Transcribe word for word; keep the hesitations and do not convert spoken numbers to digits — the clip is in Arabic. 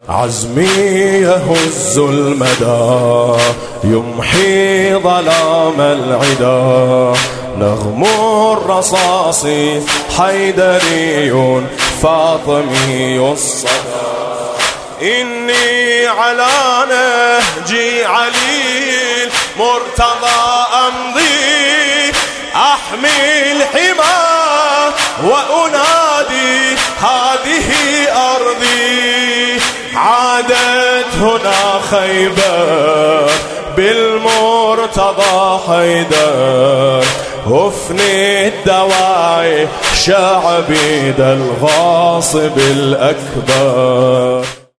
عزمي يهز المدى يمحي ظلام العدا، نغم الرصاص حيدري فاطمي الصدى. إني على نهجي علي المرتضى أمضي، أحمي الحمى وأنادي هذه أرضي. عادت هنا خيبر بالمرتضى حيدر، أفني الدواعي شعبي ذا الغاصب الأكبر.